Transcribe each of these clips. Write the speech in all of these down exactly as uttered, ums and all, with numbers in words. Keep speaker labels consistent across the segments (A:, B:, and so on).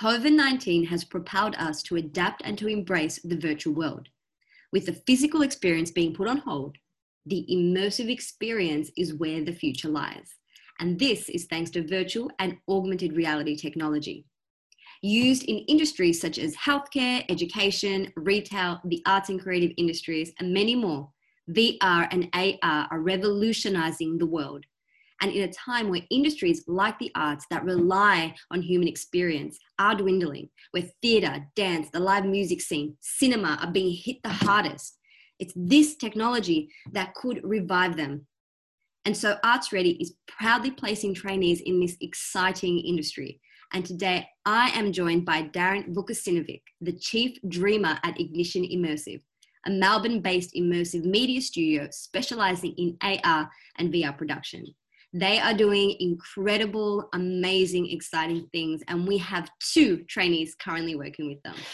A: COVID nineteen has propelled us to adapt and to embrace the virtual world. With the physical experience being put on hold, the immersive experience is where the future lies. And this is thanks to virtual and augmented reality technology. Used in industries such as healthcare, education, retail, the arts and creative industries, and many more, V R and A R are revolutionizing the world. And in a time where industries like the arts that rely on human experience are dwindling, where theatre, dance, the live music scene, cinema are being hit the hardest, it's this technology that could revive them. And so Arts Ready is proudly placing trainees in this exciting industry. And today I am joined by Darren Vukasinovic, the Chief Dreamer at Ignition Immersive, a Melbourne-based immersive media studio specialising in A R and V R production. They are doing incredible, amazing, exciting things, and we have two trainees currently working with them.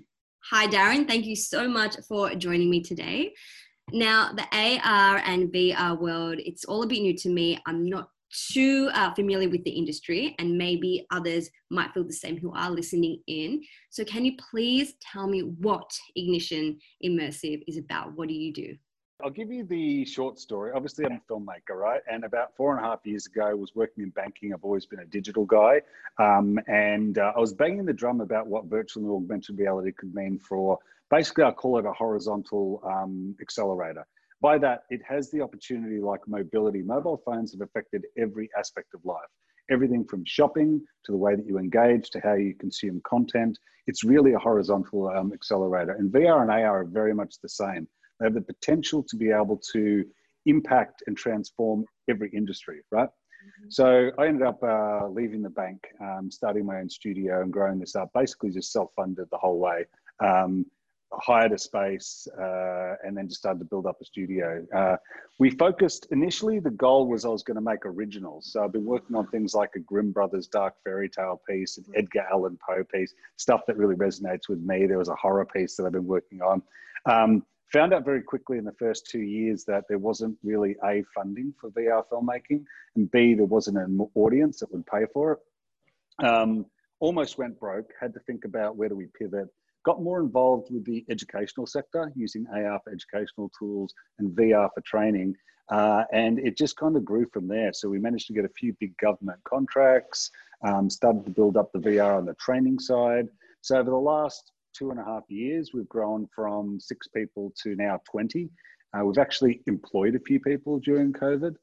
A: Hi, Darren. Thank you so much for joining me today. Now, the A R and V R world, it's all a bit new to me. I'm not too uh, familiar with the industry, and maybe others might feel the same who are listening in. So can you please tell me what Ignition Immersive is about? What do you do?
B: I'll give you the short story. Obviously, I'm a filmmaker, right? And about four and a half years ago, I was working in banking. I've always been a digital guy. Um, and uh, I was banging the drum about what virtual and augmented reality could mean for, basically, I call it a horizontal um, accelerator. By that, it has the opportunity like mobility. Mobile phones have affected every aspect of life. Everything from shopping to the way that you engage to how you consume content. It's really a horizontal um, accelerator. And V R and A R are very much the same. They have the potential to be able to impact and transform every industry, right? Mm-hmm. So I ended up uh, leaving the bank, um, starting my own studio and growing this up, basically just self-funded the whole way. Um, hired a space uh, and then just started to build up a studio. Uh, we focused, initially the goal was I was going to make originals. So I've been working on things like a Grimm Brothers dark fairy tale piece, an Edgar Allan Poe piece, stuff that really resonates with me. There was a horror piece that I've been working on. Um, Found out very quickly in the first two years that there wasn't really A, funding for V R filmmaking, and B, there wasn't an audience that would pay for it. Um, almost went broke, had to think about where do we pivot. Got more involved with the educational sector, using A R for educational tools and V R for training. Uh, and it just kind of grew from there. So we managed to get a few big government contracts, um, started to build up the V R on the training side. So over the last two and a half years, we've grown from six people to now twenty. Uh, we've actually employed a few people during COVID.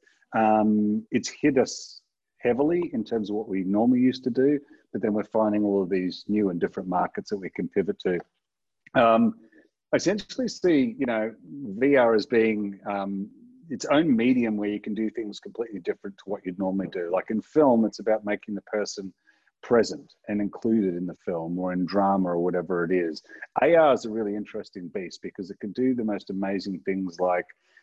B: Um, it's hit us heavily in terms of what we normally used to do, but then we're finding all of these new and different markets that we can pivot to. Um, I essentially see, you know, V R as being um, its own medium where you can do things completely different to what you'd normally do. Like in film, it's about making the person present and included in the film or in drama or whatever it is. A R is a really interesting beast because it can do the most amazing things. Like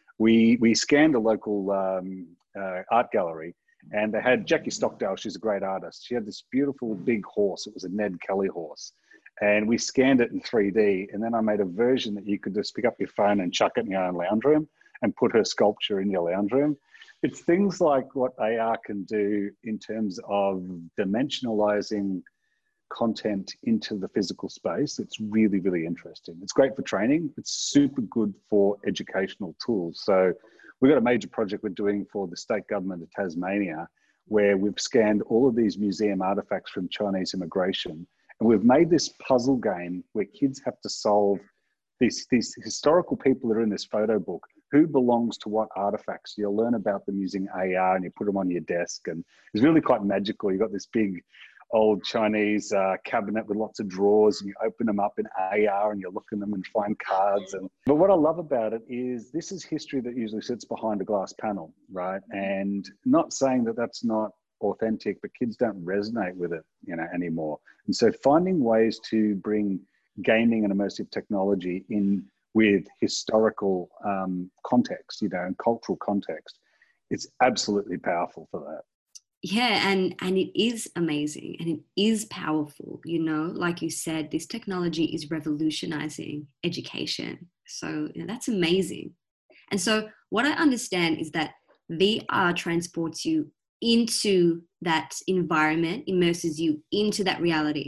B: we we scanned a local um, uh, art gallery, and they had Jackie Stockdale. She's a great artist. She had this beautiful big horse. It was a Ned Kelly horse, and we scanned it in three D. And then I made a version that you could just pick up your phone and chuck it in your own lounge room and put her sculpture in your lounge room. It's things like what A R can do in terms of dimensionalizing content into the physical space. It's really, really interesting. It's great for training. It's super good for educational tools. So we've got a major project we're doing for the state government of Tasmania, where we've scanned all of these museum artifacts from Chinese immigration. And we've made this puzzle game where kids have to solve these, these historical people that are in this photo book. Who belongs to what artifacts? You'll learn about them using A R and you put them on your desk. And it's really quite magical. You've got this big old Chinese uh, cabinet with lots of drawers, and you open them up in A R and you look in them and find cards. And but what I love about it is this is history that usually sits behind a glass panel, right? And not saying that that's not authentic, but kids don't resonate with it, you know, anymore. And so finding ways to bring gaming and immersive technology in with historical um, context, you know, and cultural context, it's absolutely powerful for that.
A: Yeah, and, and it is amazing and it is powerful, you know, like you said, this technology is revolutionizing education. So, you know, that's amazing. And so what I understand is that V R transports you into that environment, immerses you into that reality.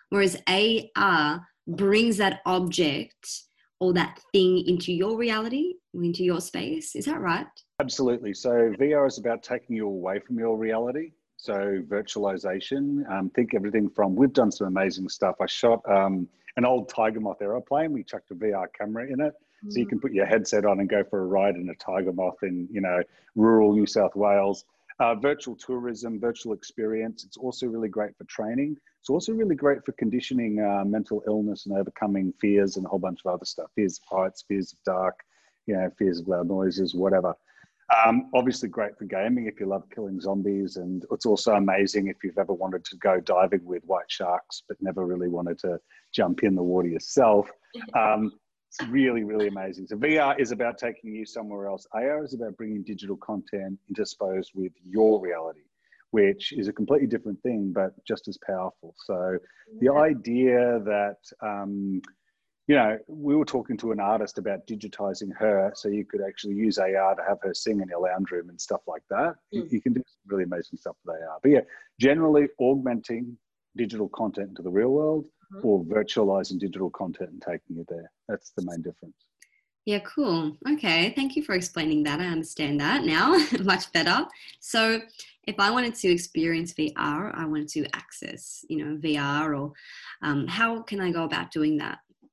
A: whereas A R brings that object or that thing into your reality, into your space. Is that right?
B: Absolutely. So V R is about taking you away from your reality. So virtualization, um, think everything from, we've done some amazing stuff. I shot um, an old Tiger Moth aeroplane. We chucked a V R camera in it. Mm. So you can put your headset on and go for a ride in a Tiger Moth in, you know, rural New South Wales. Uh, virtual tourism, virtual experience. It's also really great for training. It's also really great for conditioning uh, mental illness and overcoming fears and a whole bunch of other stuff. Fears of heights, fears of dark, you know, fears of loud noises, whatever. Um, obviously great for gaming if you love killing zombies, and it's also amazing if you've ever wanted to go diving with white sharks but never really wanted to jump in the water yourself. Um, it's really, really amazing. So V R is about taking you somewhere else. A R is about bringing digital content intersposed with your reality, which is a completely different thing, but just as powerful. So the idea that, um, you know, we were talking to an artist about digitizing her so you could actually use A R to have her sing in your lounge room and stuff like that. Mm. You can do some really amazing stuff with A R. But yeah, generally augmenting digital content into the real world, mm-hmm. or virtualizing digital content and taking it there. That's the main difference.
A: Yeah, cool. Okay, thank you for explaining that. I understand that now much better. So if I wanted to experience V R, I wanted to access, you know, V R, or um, how can I go about doing that?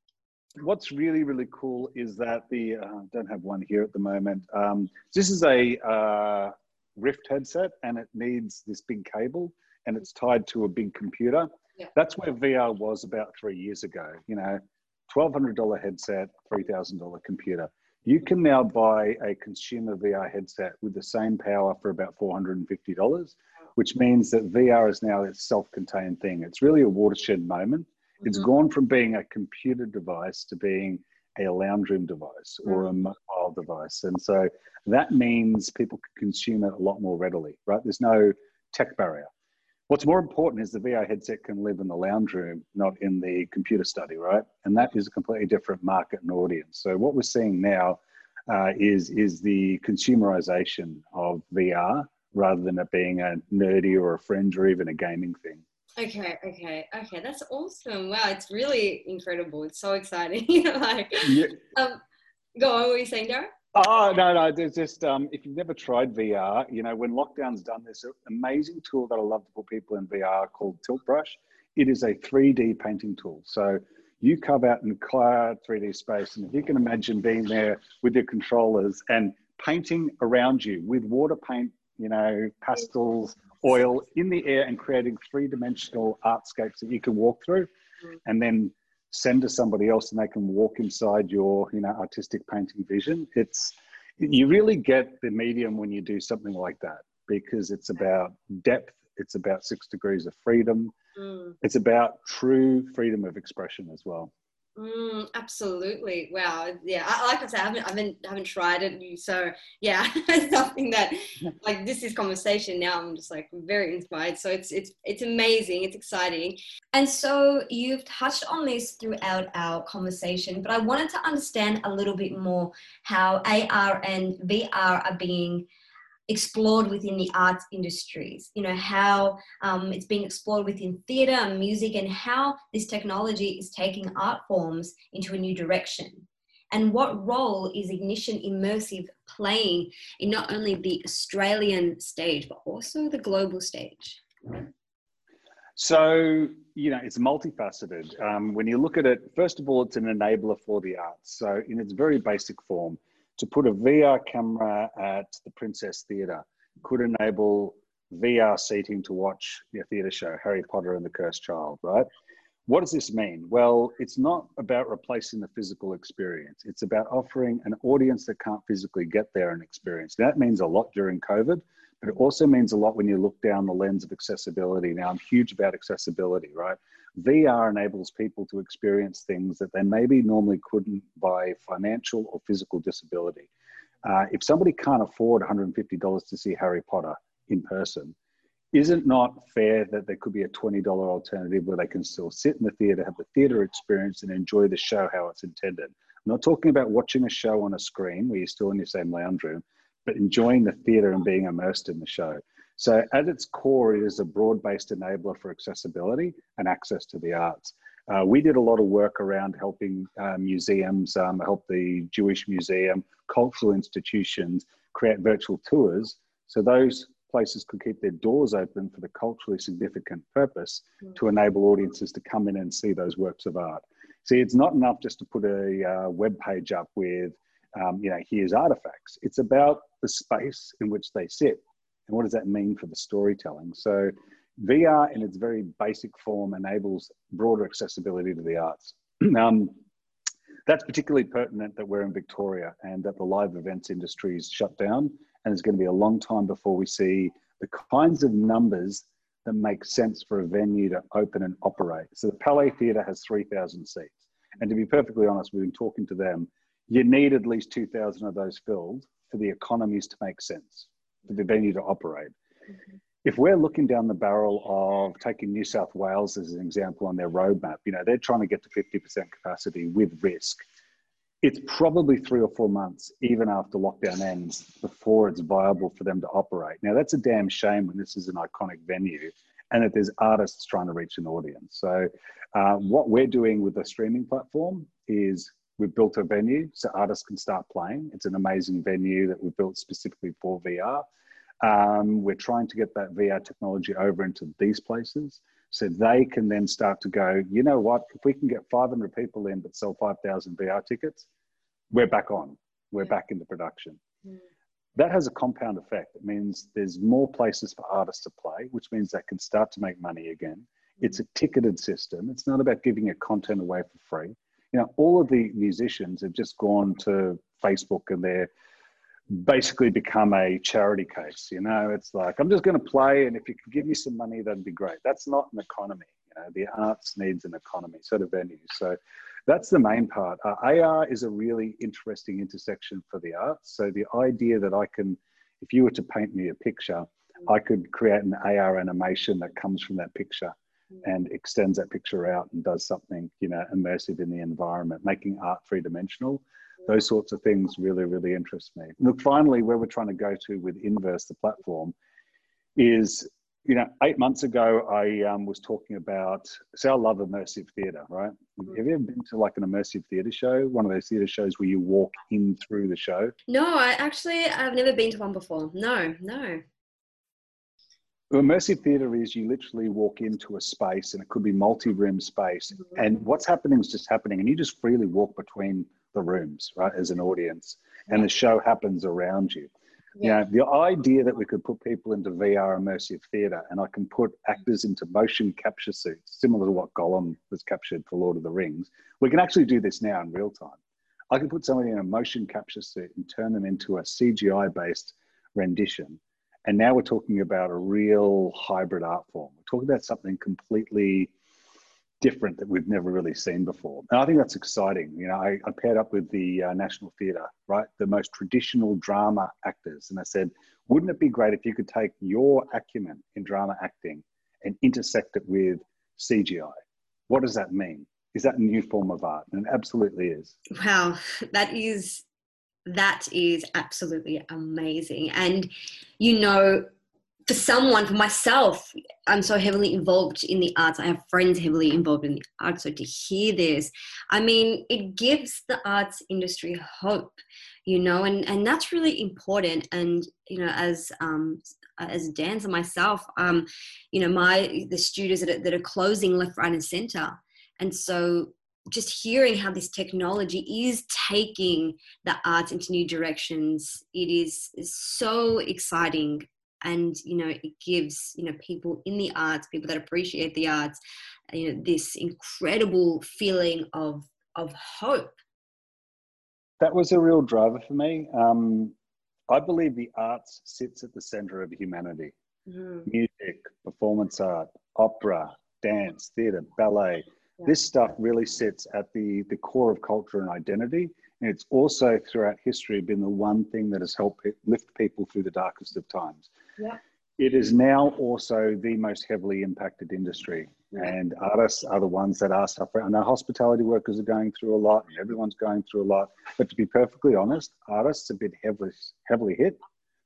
B: What's really, really cool is that the, uh, don't have one here at the moment. Um, this is a uh, Rift headset, and it needs this big cable, and it's tied to a big computer. Yeah. That's where V R was about three years ago. You know, twelve hundred dollars headset, three thousand dollars computer. You can now buy a consumer V R headset with the same power for about four hundred fifty dollars, which means that V R is now a self-contained thing. It's really a watershed moment. It's mm-hmm. gone from being a computer device to being a lounge room device or mm-hmm. a mobile device. And so that means people can consume it a lot more readily, right? There's no tech barrier. What's more important is the V R headset can live in the lounge room, not in the computer study, right? And that is a completely different market and audience. So what we're seeing now uh, is, is the consumerization of V R rather than it being a nerdy or a fringe or even a gaming thing.
A: Okay, okay, okay. That's awesome. Wow, it's really incredible. It's so exciting. like, yeah. um, go on. What were you saying, Darren?
B: Oh, no, no. There's just, um, if you've never tried V R, you know, when lockdown's done, there's an amazing tool that I love to put people in V R called Tilt Brush. It is a three D painting tool. So you carve out an entire three D space, and if you can imagine being there with your controllers and painting around you with water paint, you know, pastels, oil in the air, and creating three-dimensional artscapes that you can walk through and then send to somebody else and they can walk inside your, you know, artistic painting vision. It's, you really get the medium when you do something like that, because it's about depth, it's about six degrees of freedom, mm. it's about true freedom of expression as well.
A: Mm, absolutely. Wow. Yeah. I, like I said, I haven't, I haven't, I haven't tried it. So yeah, it's something that, like, this is conversation now. I'm just like very inspired. So it's, it's, it's amazing. It's exciting. And so you've touched on this throughout our conversation, but I wanted to understand a little bit more how A R and V R are being explored within the arts industries, you know, how um, it's being explored within theatre and music, and how this technology is taking art forms into a new direction. And what role is Ignition Immersive playing in not only the Australian stage, but also the global stage?
B: So, you know, it's multifaceted. Um, when you look at it, first of all, it's an enabler for the arts. So in its very basic form, to put a V R camera at the Princess Theatre could enable V R seating to watch your theatre show, Harry Potter and the Cursed Child, right? What does this mean? Well, it's not about replacing the physical experience. It's about offering an audience that can't physically get there and experience. That means a lot during COVID, but it also means a lot when you look down the lens of accessibility. Now, I'm huge about accessibility, right? V R enables people to experience things that they maybe normally couldn't by financial or physical disability. Uh, if somebody can't afford one hundred fifty dollars to see Harry Potter in person, is it not fair that there could be a twenty dollars alternative where they can still sit in the theatre, have the theatre experience, and enjoy the show how it's intended? I'm not talking about watching a show on a screen where you're still in your same lounge room, but enjoying the theatre and being immersed in the show. So at its core, it is a broad-based enabler for accessibility and access to the arts. Uh, we did a lot of work around helping uh, museums, um, help the Jewish Museum, cultural institutions create virtual tours. So those places could keep their doors open for the culturally significant purpose to enable audiences to come in and see those works of art. See, it's not enough just to put a uh, web page up with, um, you know, here's artifacts. It's about the space in which they sit. And what does that mean for the storytelling? So V R in its very basic form enables broader accessibility to the arts. um, that's particularly pertinent that we're in Victoria and that the live events industry is shut down, and it's going to be a long time before we see the kinds of numbers that make sense for a venue to open and operate. So the Palais Theatre has three thousand seats. And to be perfectly honest, we've been talking to them, you need at least two thousand of those filled for the economies to make sense, for the venue to operate. Mm-hmm. If we're looking down the barrel of taking New South Wales as an example on their roadmap, you know, they're trying to get to fifty percent capacity with risk. It's probably three or four months, even after lockdown ends, before it's viable for them to operate. Now, that's a damn shame when this is an iconic venue and that there's artists trying to reach an audience. So uh, what we're doing with the streaming platform is we've built a venue so artists can start playing. It's an amazing venue that we've built specifically for V R. Um, we're trying to get that V R technology over into these places so they can then start to go, you know what, if we can get five hundred people in but sell five thousand V R tickets, we're back on, we're yeah. back into production. Mm. That has a compound effect. It means there's more places for artists to play, which means they can start to make money again. Mm. It's a ticketed system. It's not about giving your content away for free. You know, all of the musicians have just gone to Facebook and they're basically become a charity case. You know, it's like, I'm just going to play, and if you could give me some money, that'd be great. That's not an economy. You know, the arts needs an economy, so do venues. So that's the main part. Uh, A R is a really interesting intersection for the arts. So the idea that I can, if you were to paint me a picture, I could create an A R animation that comes from that picture and extends that picture out and does something, you know, immersive in the environment, making art three-dimensional. Those sorts of things really, really interest me. Look, finally, where we're trying to go to with Inverse, the platform, is, you know, eight months ago, I um, was talking about, so I love immersive theatre, right? Mm-hmm. Have you ever been to like an immersive theatre show? One of those theatre shows where you walk in through the show?
A: No, I actually, I've never been to one before. No, no.
B: Well, immersive theatre is you literally walk into a space, and it could be multi-room space, mm-hmm. and what's happening is just happening, and you just freely walk between the rooms, right, as an audience, and the show happens around you. Yeah. You know, the idea that we could put people into V R immersive theatre, and I can put actors into motion capture suits, similar to what Gollum was captured for Lord of the Rings. We can actually do this now in real time. I can put somebody in a motion capture suit and turn them into a C G I-based rendition. And now we're talking about a real hybrid art form. We're talking about something completely different that we've never really seen before. And I think that's exciting. You know, I, I paired up with the uh, National Theatre, right? The most traditional drama actors. And I said, wouldn't it be great if you could take your acumen in drama acting and intersect it with C G I? What does that mean? Is that a new form of art? And it absolutely is.
A: Wow, that is, that is absolutely amazing. And, you know, for someone, for myself, I'm so heavily involved in the arts. I have friends heavily involved in the arts. So to hear this, I mean, it gives the arts industry hope, you know, and, and that's really important. And, you know, as, um, as a dancer myself, um, you know, my, the studios that are, that are closing left, right, and center. And so just hearing how this technology is taking the arts into new directions, it is, is so exciting. And, you know, it gives, you know, people in the arts, people that appreciate the arts, you know, this incredible feeling of, of hope.
B: That was a real driver for me. Um, I believe the arts sits at the center of humanity. Mm-hmm. Music, performance art, opera, dance, theatre, ballet. Yeah. This stuff really sits at the, the core of culture and identity. And it's also throughout history been the one thing that has helped lift people through the darkest of times. Yeah. It is now also the most heavily impacted industry. Yeah. And artists are the ones that are suffering. I know hospitality workers are going through a lot, and everyone's going through a lot. But to be perfectly honest, artists have been heavily, heavily hit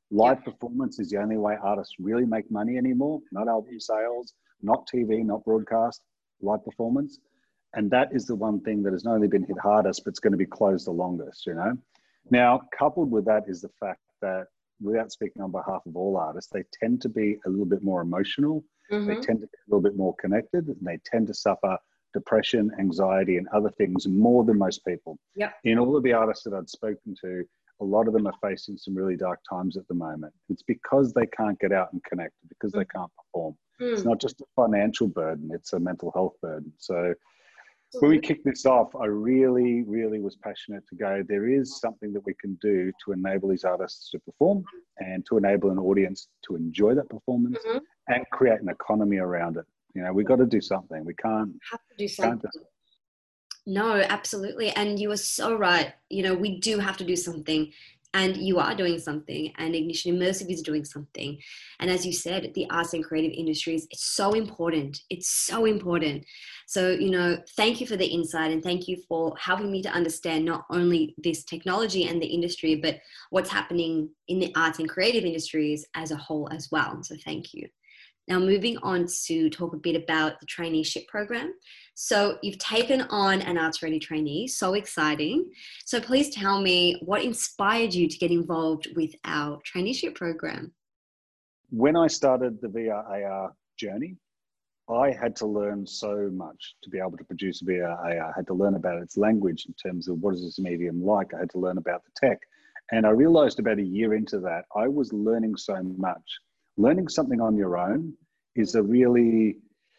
B: Live
A: Yep.
B: performance is the only way artists really make money anymore, not album sales, not T V, not broadcast, live performance. And that is the one thing that has not only been hit hardest, but it's going to be closed the longest, you know? Now, coupled with that is the fact that, without speaking on behalf of all artists, they tend to be a little bit more emotional.
A: Mm-hmm.
B: They tend to be a little bit more connected, and they tend to suffer depression, anxiety, and other things more than most people.
A: Yep.
B: In all of the artists that I'd spoken to, a lot of them are facing some really dark times at the moment. It's because they can't get out and connect, because they can't perform.
A: Mm.
B: It's not just a financial burden, it's a mental health burden. So when we kicked this off, I really, really was passionate to go, there is something that we can do to enable these artists to perform and to enable an audience to enjoy that performance
A: Mm-hmm.
B: and create an economy around it. You know, we've got to do something. We can't
A: Have to do
B: can't
A: something.
B: just
A: No, absolutely. And you are so right. You know, we do have to do something. And you are doing something. And Ignition Immersive is doing something. And as you said, the arts and creative industries, it's so important. It's so important. So, you know, thank you for the insight and thank you for helping me to understand not only this technology and the industry, but what's happening in the arts and creative industries as a whole as well. So thank you. Now, moving on to talk a bit about the traineeship program. So you've taken on an Arts Ready trainee, so exciting. So please tell me what inspired you to get involved with our traineeship program?
B: When I started the V R A R journey, I had to learn so much to be able to produce V R A R. I had to learn about its language in terms of what is this medium like. I had to learn about the tech. And I realized about a year into that, I was learning so much. Learning something on your own is a really,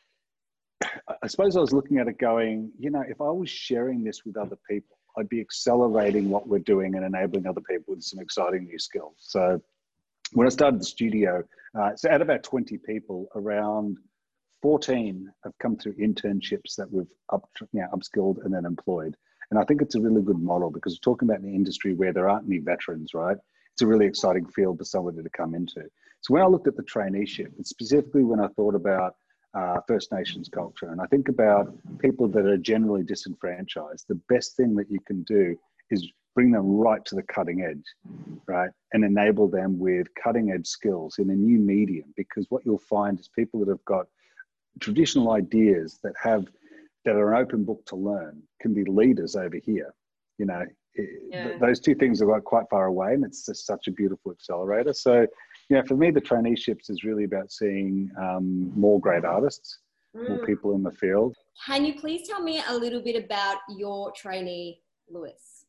B: I suppose I was looking at it going, you know, if I was sharing this with other people, I'd be accelerating what we're doing and enabling other people with some exciting new skills. So when I started the studio, uh, so out of our twenty people, around fourteen have come through internships that we've up, you know, upskilled and then employed. And I think it's a really good model because we're talking about an industry where there aren't any veterans, right? It's a really exciting field for somebody to come into. So when I looked at the traineeship, and specifically when I thought about uh, First Nations culture, and I think about people that are generally disenfranchised, the best thing that you can do is bring them right to the cutting edge, right? And enable them with cutting edge skills in a new medium, because what you'll find is people that have got traditional ideas that have, that are an open book to learn can be leaders over here. You know, yeah. th- those two things are quite far away, and it's just such a beautiful accelerator. So, you know, for me, the traineeships is really about seeing um, more great artists, mm. more people in the field.
A: Can you please tell me a little bit about your trainee, Lewis?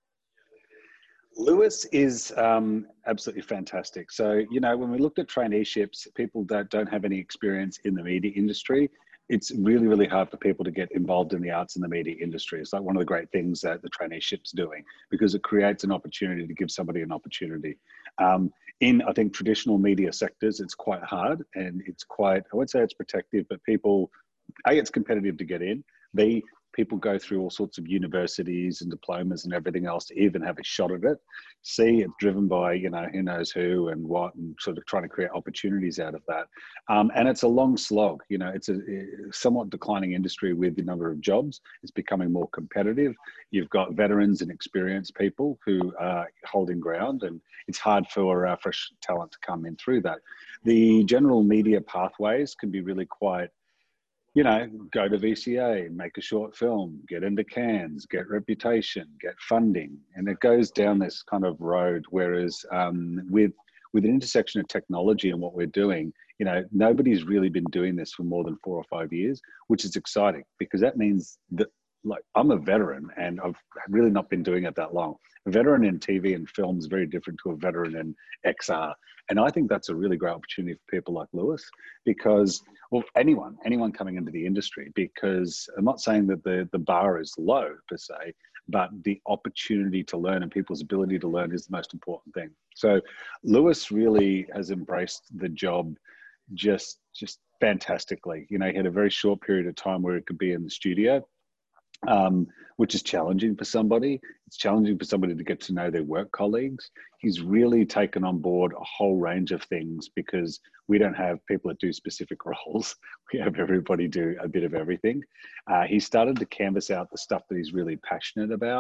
B: Lewis is um, absolutely fantastic. So, you know, when we looked at traineeships, people that don't have any experience in the media industry, it's really, really hard for people to get involved in the arts and the media industry. It's like one of the great things that the traineeship's doing, because it creates an opportunity to give somebody an opportunity. Um, in, I think, traditional media sectors, it's quite hard and it's quite, I won't say it's protective, but people, A, it's competitive to get in. B, people go through all sorts of universities and diplomas and everything else to even have a shot at it. C, it's driven by, you know, who knows who and what, and sort of trying to create opportunities out of that. Um, and it's a long slog. You know, it's a, a somewhat declining industry with the number of jobs. It's becoming more competitive. You've got veterans and experienced people who are holding ground, and it's hard for uh, fresh talent to come in through that. The general media pathways can be really quite, you know, go to V C A, make a short film, get into Cannes, get reputation, get funding. And it goes down this kind of road. Whereas um, with, with an intersection of technology and what we're doing, you know, nobody's really been doing this for more than four or five years, which is exciting, because that means that, like, I'm a veteran and I've really not been doing it that long. A veteran in T V and film is very different to a veteran in X R. And I think that's a really great opportunity for people like Lewis, because, well, anyone, anyone coming into the industry, because I'm not saying that the, the bar is low per se, but the opportunity to learn and people's ability to learn is the most important thing. So Lewis really has embraced the job just, just fantastically. You know, he had a very short period of time where he could be in the studio, Um, which is challenging for somebody. It's challenging for somebody to get to know their work colleagues. He's really taken on board a whole range of things, because we don't have people that do specific roles. We have everybody do a bit of everything. Uh, he started to canvas out the stuff that he's really passionate about.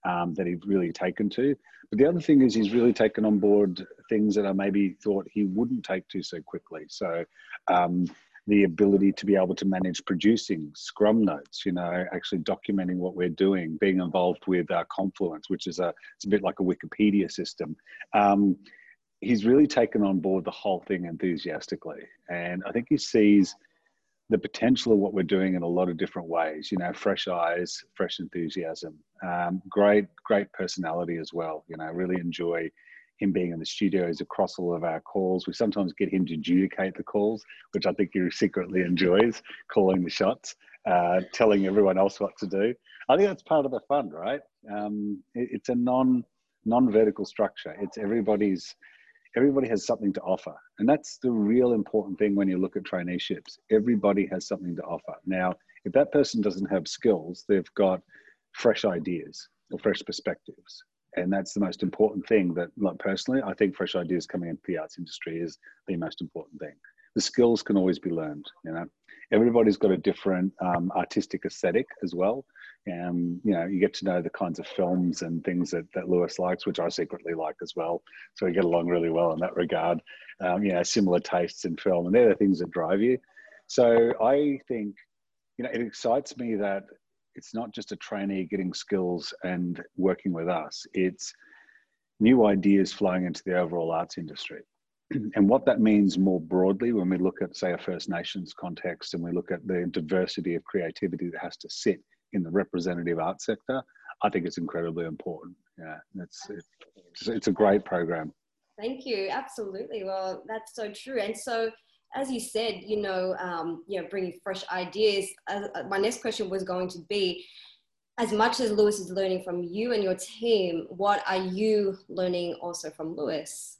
B: um, that he's really taken to. But the other thing is he's really taken on board things that I maybe thought he wouldn't take to so quickly. So um, the ability to be able to manage producing Scrum notes, you know, actually documenting what we're doing, being involved with uh, Confluence, which is a, it's a bit like a Wikipedia system. Um, he's really taken on board the whole thing enthusiastically. And I think he sees the potential of what we're doing in a lot of different ways, you know, fresh eyes, fresh enthusiasm, um, great, great personality as well. You know, I really enjoy him being in the studios across all of our calls. We sometimes get him to adjudicate the calls, which I think he secretly enjoys, calling the shots, uh, telling everyone else what to do. I think that's part of the fun, right? Um, it, it's a non, non-vertical structure. It's everybody's, everybody has something to offer. And that's the real important thing when you look at traineeships. Everybody has something to offer. Now, if that person doesn't have skills, they've got fresh ideas or fresh perspectives. And that's the most important thing that, like personally, I think fresh ideas coming into the arts industry is the most important thing. The skills can always be learned, you know. Everybody's got a different um, artistic aesthetic as well. And, you know, you get to know the kinds of films and things that, that Lewis likes, which I secretly like as well. So we get along really well in that regard. Um, you know, similar tastes in film, and they're the things that drive you. So I think, you know, it excites me that it's not just a trainee getting skills and working with us. It's new ideas flowing into the overall arts industry. And what that means more broadly when we look at, say, a First Nations context and we look at the diversity of creativity that has to sit in the representative art sector, I think it's incredibly important. Yeah, it's, it's, it's a great program.
A: Thank you. Absolutely. Well, that's so true. And so, as you said, you know, um, you know, bringing fresh ideas. Uh, my next question was going to be, as much as Lewis is learning from you and your team, what are you learning also from Lewis?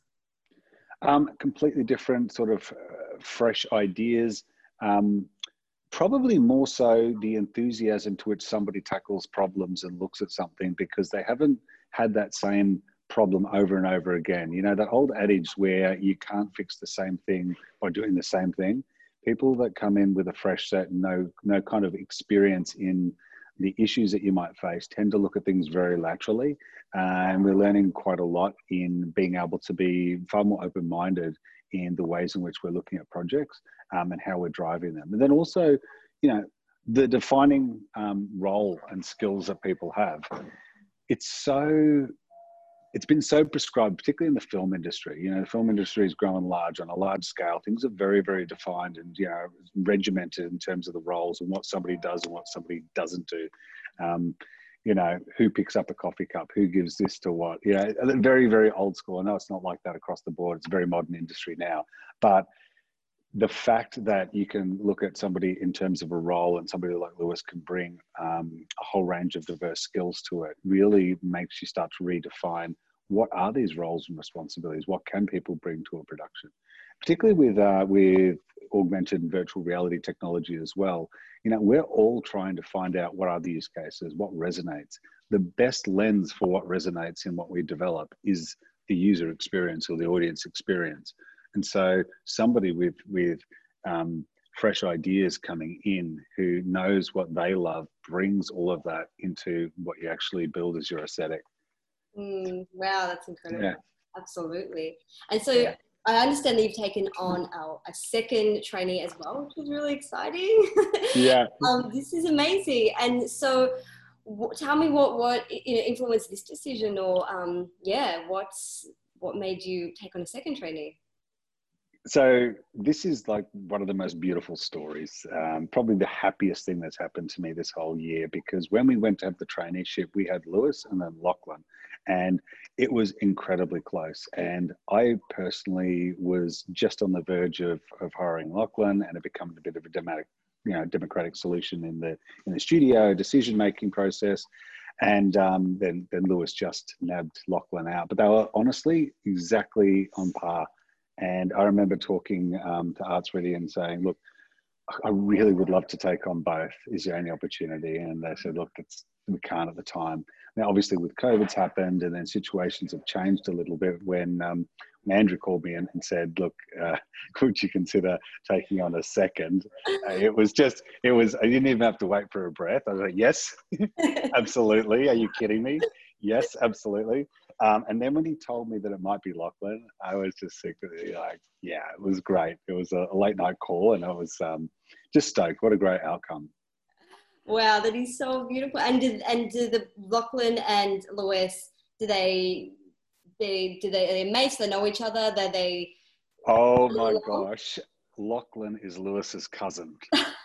B: Um, completely different sort of uh, fresh ideas. Um, probably more so the enthusiasm to which somebody tackles problems and looks at something because they haven't had that same problem over and over again. You know, that old adage where you can't fix the same thing by doing the same thing. People that come in with a fresh set and no, no kind of experience in the issues that you might face tend to look at things very laterally. Uh, and we're learning quite a lot in being able to be far more open-minded in the ways in which we're looking at projects um, and how we're driving them. And then also, you know, the defining um, role and skills that people have. It's so, it's been so prescribed, particularly in the film industry. You know, the film industry is growing large on a large scale. Things are very, very defined and, you know, regimented in terms of the roles and what somebody does and what somebody doesn't do. Um, you know, who picks up a coffee cup, who gives this to what, you know, very, very old school. I know it's not like that across the board. It's a very modern industry now. But the fact that you can look at somebody in terms of a role and somebody like Lewis can bring um, a whole range of diverse skills to it really makes you start to redefine what are these roles and responsibilities? What can people bring to a production? Particularly with, uh, with augmented and virtual reality technology as well. You know, we're all trying to find out what are the use cases, what resonates. The best lens for what resonates in what we develop is the user experience or the audience experience. And so somebody with, with um, fresh ideas coming in who knows what they love brings all of that into what you actually build as your aesthetic.
A: Mm, wow, that's incredible.
B: Yeah.
A: Absolutely. And so
B: Yeah.
A: I understand that you've taken on our, a second trainee as well, which is really exciting.
B: Yeah.
A: um, this is amazing. And so w- tell me what, what you know, influenced this decision or um, yeah, what's, what made you take on a second trainee?
B: So this is like one of the most beautiful stories, um, probably the happiest thing that's happened to me this whole year, because when we went to have the traineeship, we had Lewis and then Lachlan, and it was incredibly close. And I personally was just on the verge of, of hiring Lachlan, and it became a bit of a democratic, you know, democratic solution in the in the studio decision-making process. And um, then, then Lewis just nabbed Lachlan out. But they were honestly exactly on par. And I remember talking um, to Arts Ready and saying, look, I really would love to take on both. Is there any opportunity? And they said, look, it's, we can't at the time. Now, obviously with COVID's happened and then situations have changed a little bit when, um, when Andrew called me in and said, look, uh, could you consider taking on a second? Uh, it was just, it was, I didn't even have to wait for a breath. I was like, yes, absolutely. Are you kidding me? Yes, absolutely. Um, and then when he told me that it might be Lachlan, I was just secretly like, yeah, it was great. It was a, a late night call, and I was um, just stoked. What a great outcome.
A: Wow, that is so beautiful. And did and do the Lachlan and Lewis, do they they do they are they mates? They know each other? That they
B: Oh my gosh, Lachlan is Lewis's cousin.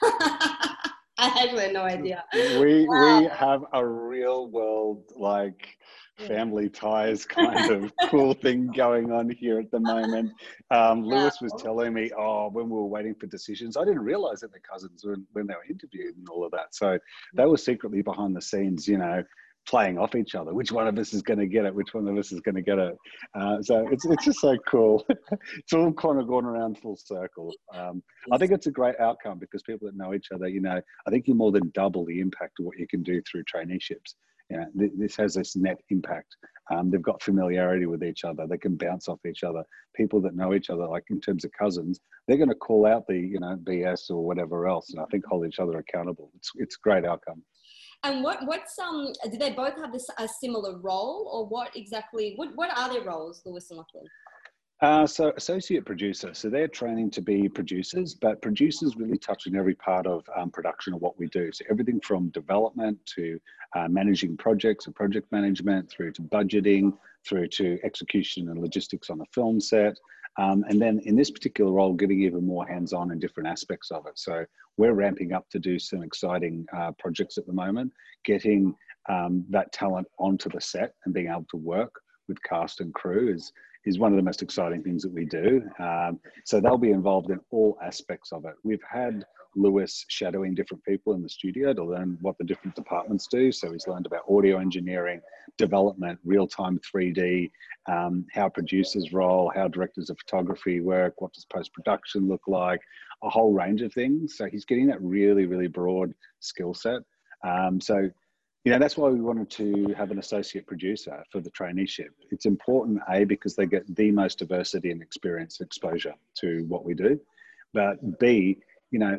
A: I actually had no idea.
B: We
A: Wow.
B: we have a real world like family ties kind of cool thing going on here at the moment. Um, Lewis was telling me, oh, when we were waiting for decisions, I didn't realize that they're cousins when, when they were interviewed and all of that. So they were secretly behind the scenes, you know, playing off each other. Which one of us is going to get it? Which one of us is going to get it? Uh, so it's it's just so cool. It's all kind of gone around full circle. Um, I think it's a great outcome because people that know each other, you know, I think you more than double the impact of what you can do through traineeships. You know, th- this has this net impact. Um, they've got familiarity with each other. They can bounce off each other. People that know each other, like in terms of cousins, they're going to call out the, you know, B S or whatever else, and I think hold each other accountable. It's it's a great outcome.
A: And what what's um do they both have this a similar role, or what exactly what what are their roles, Lewis and Lachlan?
B: Uh, so associate producer, so they're training to be producers, but producers really touch on every part of um, production of what we do. So everything from development to uh, managing projects and project management, through to budgeting, through to execution and logistics on a film set. Um, and then in this particular role, getting even more hands-on in different aspects of it. So we're ramping up to do some exciting uh, projects at the moment, getting um, that talent onto the set and being able to work with cast and crew is is one of the most exciting things that we do. Um, so they'll be involved in all aspects of it. We've had Lewis shadowing different people in the studio to learn what the different departments do. So he's learned about audio engineering, development, real-time three D, um, how producers roll, how directors of photography work, what does post-production look like, a whole range of things. So he's getting that really, really broad skill set. Um, so You know, that's why we wanted to have an associate producer for the traineeship. It's important, A, because they get the most diversity and experience and exposure to what we do. But B, you know,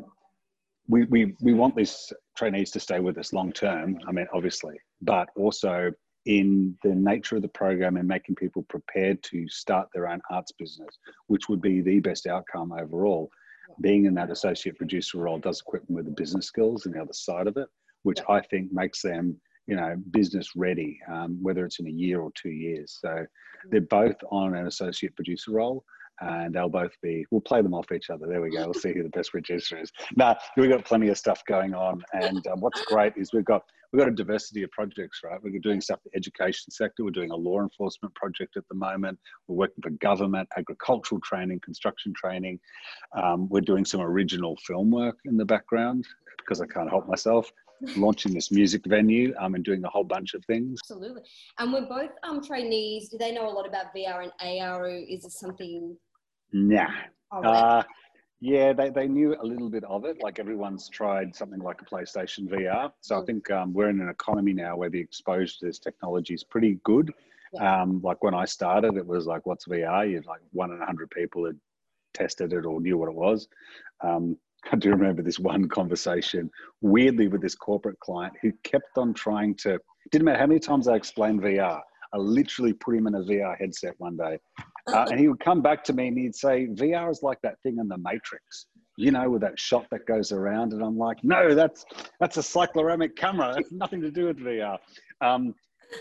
B: we, we, we want these trainees to stay with us long term, I mean, obviously, but also in the nature of the program and making people prepared to start their own arts business, which would be the best outcome overall. Being in that associate producer role does equip them with the business skills and the other side of it, which I think makes them, you know, business ready, um, whether it's in a year or two years. So they're both on an associate producer role, and they'll both be, we'll play them off each other. There we go. We'll see who the best producer is. No, we've got plenty of stuff going on. And um, what's great is we've got, we've got a diversity of projects, right? We're doing stuff in the education sector. We're doing a law enforcement project at the moment. We're working for government, agricultural training, construction training. Um, we're doing some original film work in the background because I can't help myself. Launching this music venue um, and doing a whole bunch of things.
A: Absolutely. And we're both um, trainees. Do they know a lot about V R and A R, or is it something?
B: Nah.
A: Oh,
B: Uh, yeah, they, they knew a little bit of it. Like everyone's tried something like a PlayStation V R. So I think um, we're in an economy now where the exposure to this technology is pretty good.
A: Yeah.
B: Um, like when I started, it was like, what's V R? You'd like one in a hundred people had tested it or knew what it was. Um, I do remember this one conversation, weirdly, with this corporate client who kept on trying to, didn't matter how many times I explained V R, I literally put him in a V R headset one day. Uh, and he would come back to me and he'd say, V R is like that thing in the Matrix, you know, with that shot that goes around. And I'm like, no, that's that's a cycloramic camera. That's nothing to do with V R. Um,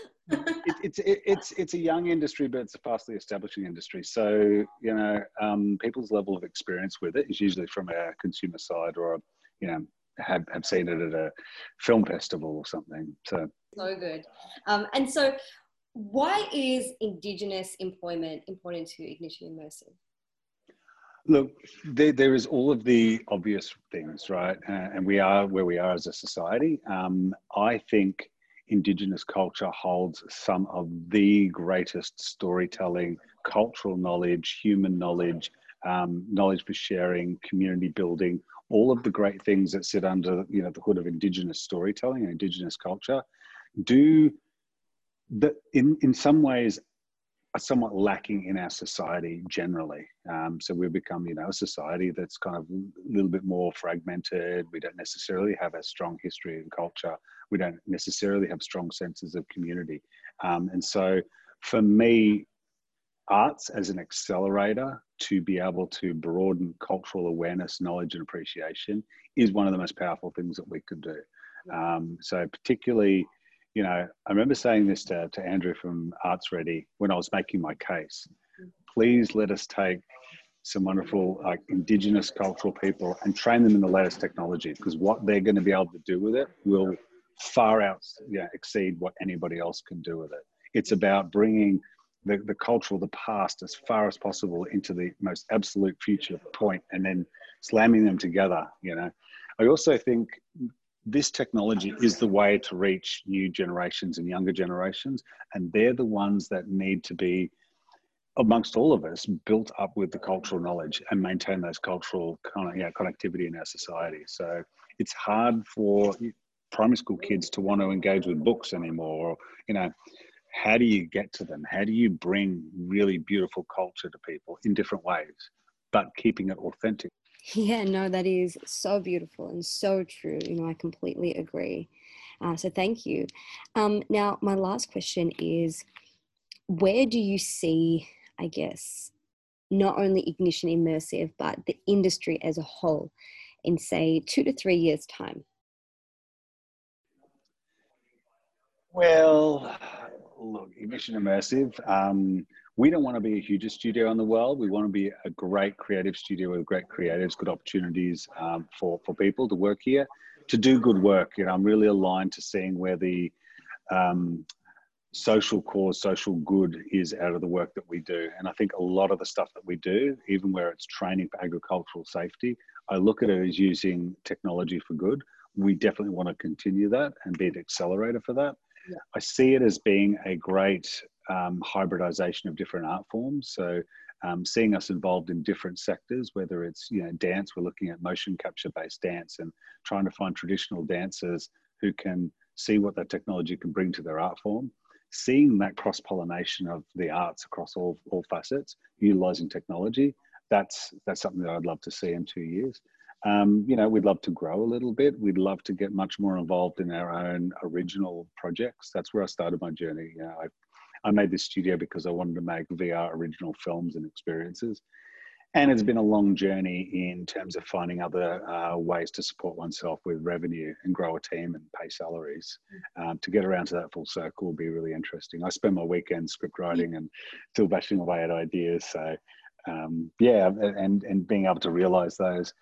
B: it, it's it, it's it's a young industry, but it's a fastly establishing industry. So you know, um, people's level of experience with it is usually from a consumer side, or a, you know, have have seen it at a film festival or something. So
A: so good. Um, and so, why is Indigenous employment important to Ignition Immersive?
B: Look, there, there is all of the obvious things, right? Uh, and we are where we are as a society. Um, I think Indigenous culture holds some of the greatest storytelling, cultural knowledge, human knowledge, um, knowledge for sharing, community building, all of the great things that sit under, you know, the hood of Indigenous storytelling and Indigenous culture do that in, in some ways are somewhat lacking in our society generally. Um, so we've become, you know, a society that's kind of a little bit more fragmented. We don't necessarily have a strong history and culture. We don't necessarily have strong senses of community. Um, and so for me, arts as an accelerator to be able to broaden cultural awareness, knowledge, and appreciation is one of the most powerful things that we could do. Um, so particularly, you know, I remember saying this to, to Andrew from Arts Ready when I was making my case. Please let us take some wonderful like Indigenous cultural people and train them in the latest technology, because what they're going to be able to do with it will far out, yeah, exceed what anybody else can do with it. It's about bringing the, the culture of the past as far as possible into the most absolute future point and then slamming them together, you know. I also think this technology is the way to reach new generations and younger generations, and they're the ones that need to be, amongst all of us, built up with the cultural knowledge and maintain those cultural kind of, you know, connectivity in our society. So it's hard for primary school kids to want to engage with books anymore. Or, you know, how do you get to them? How do you bring really beautiful culture to people in different ways, but keeping it authentic?
A: Yeah, no, that is so beautiful and so true. You know, I completely agree. Uh, so thank you. Um, now, my last question is, where do you see, I guess, not only Ignition Immersive, but the industry as a whole in, say, two to three years' time?
B: Well, look, Ignition Immersive, um, we don't want to be a hugest studio in the world. We want to be a great creative studio with great creatives, good opportunities um, for, for people to work here, to do good work. You know, I'm really aligned to seeing where the um, social cause, social good is out of the work that we do. And I think a lot of the stuff that we do, even where it's training for agricultural safety, I look at it as using technology for good. We definitely want to continue that and be an accelerator for that. Yeah. I see it as being a great um, hybridization of different art forms. So um, seeing us involved in different sectors, whether it's, you know, dance, we're looking at motion capture based dance and trying to find traditional dancers who can see what that technology can bring to their art form. Seeing that cross-pollination of the arts across all, all facets, utilizing technology, that's, that's something that I'd love to see in two years. Um, you know, we'd love to grow a little bit. We'd love to get much more involved in our own original projects. That's where I started my journey. You know, I, I made this studio because I wanted to make V R original films and experiences. And it's been a long journey in terms of finding other uh, ways to support oneself with revenue and grow a team and pay salaries. Um, to get around to that full circle will be really interesting. I spend my weekends script writing and still bashing away at ideas. So um, yeah, and, and being able to realize those.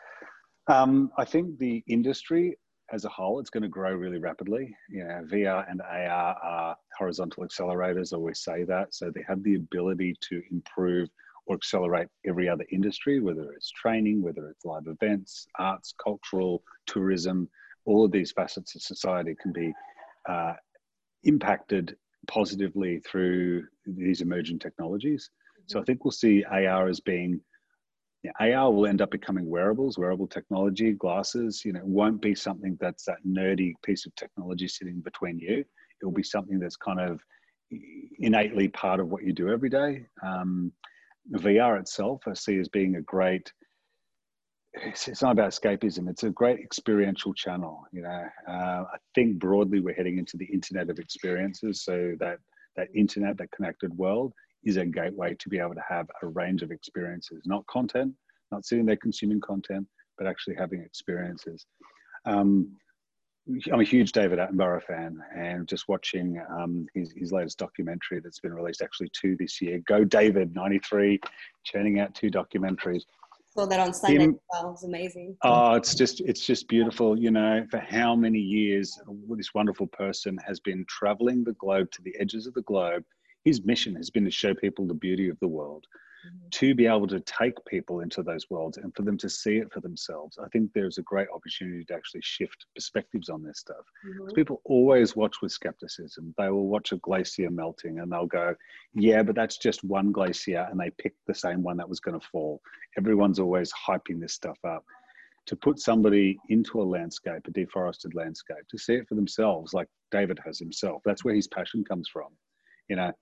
B: Um, I think the industry as a whole, it's going to grow really rapidly. You know, V R and A R are horizontal accelerators, I always say that. So they have the ability to improve or accelerate every other industry, whether it's training, whether it's live events, arts, cultural, tourism, all of these facets of society can be uh, impacted positively through these emerging technologies. Mm-hmm. So I think we'll see A R as being, yeah, A R will end up becoming wearables, wearable technology, glasses. You know, it won't be something that's that nerdy piece of technology sitting between you. It will be something that's kind of innately part of what you do every day. Um, V R itself, I see as being a great, it's, it's not about escapism, it's a great experiential channel. You know, uh, I think broadly we're heading into the internet of experiences. So that, that internet, that connected world is a gateway to be able to have a range of experiences, not content, not sitting there consuming content, but actually having experiences. Um, I'm a huge David Attenborough fan, and just watching um, his, his latest documentary that's been released, actually two this year, Go David ninety-three, churning out two documentaries.
A: Saw that on Sunday. Him, well, it was amazing.
B: Oh, it's just, it's just beautiful. You know, for how many years this wonderful person has been traveling the globe to the edges of the globe. His mission has been to show people the beauty of the world, mm-hmm. to be able to take people into those worlds and for them to see it for themselves. I think there's a great opportunity to actually shift perspectives on this stuff. Mm-hmm. People always watch with skepticism. They will watch a glacier melting and they'll go, yeah, but that's just one glacier, and they picked the same one that was going to fall. Everyone's always hyping this stuff up. To put somebody into a landscape, a deforested landscape, to see it for themselves, like David has himself, that's where his passion comes from. You know,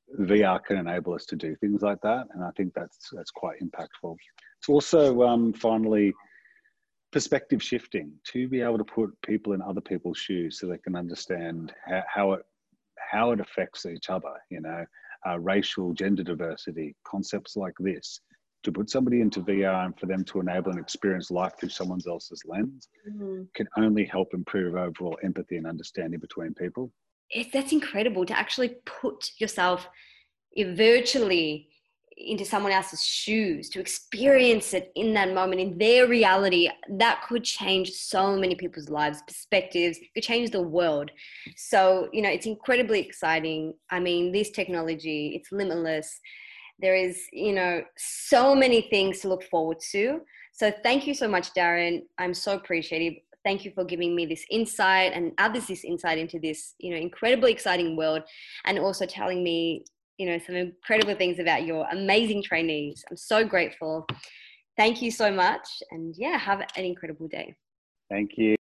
B: V R can enable us to do things like that. And I think that's, that's quite impactful. It's also um, finally perspective shifting, to be able to put people in other people's shoes so they can understand how, how it, how it affects each other, you know, uh, racial, gender diversity, concepts like this. To put somebody into V R and for them to enable and experience life through someone else's lens mm-hmm. can only help improve overall empathy and understanding between people.
A: It's, that's incredible to actually put yourself virtually into someone else's shoes, to experience it in that moment, in their reality. That could change so many people's lives, perspectives, could change the world. So, you know, it's incredibly exciting. I mean, this technology, it's limitless. There is, you know, so many things to look forward to. So thank you so much, Darren. I'm so appreciative. Thank you for giving me this insight and others this insight into this, you know, incredibly exciting world, and also telling me, you know, some incredible things about your amazing trainees. I'm so grateful. Thank you so much. And yeah, have an incredible day.
B: Thank you.